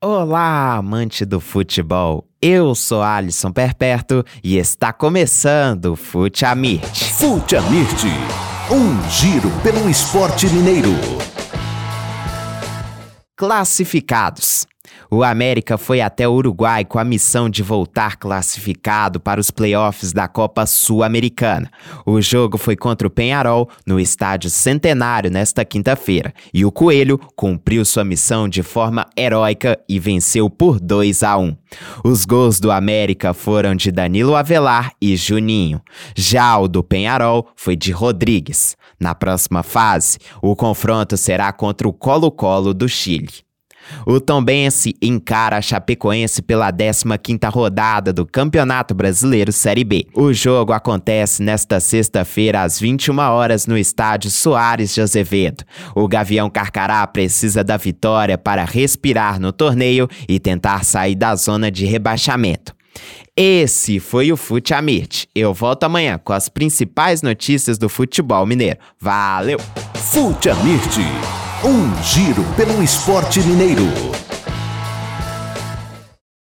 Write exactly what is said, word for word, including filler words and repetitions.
Olá, amante do futebol. Eu sou Alisson Perperto e está começando o Fute Amirt. Fute Amirt, um giro pelo esporte mineiro. Classificados. O América foi até o Uruguai com a missão de voltar classificado para os playoffs da Copa Sul-Americana. O jogo foi contra o Peñarol no Estádio Centenário nesta quinta-feira, e o Coelho cumpriu sua missão de forma heróica e venceu por dois a um. Os gols do América foram de Danilo Avelar e Juninho. Já o do Peñarol foi de Rodrigues. Na próxima fase, o confronto será contra o Colo-Colo do Chile. O Tombense encara a Chapecoense pela décima quinta rodada do Campeonato Brasileiro Série B. O jogo acontece nesta sexta-feira às vinte e uma horas no estádio Soares de Azevedo. O Gavião Carcará precisa da vitória para respirar no torneio e tentar sair da zona de rebaixamento. Esse foi o Fute Amirt. Eu volto amanhã com as principais notícias do futebol mineiro. Valeu! Fute Amirt, um giro pelo esporte mineiro.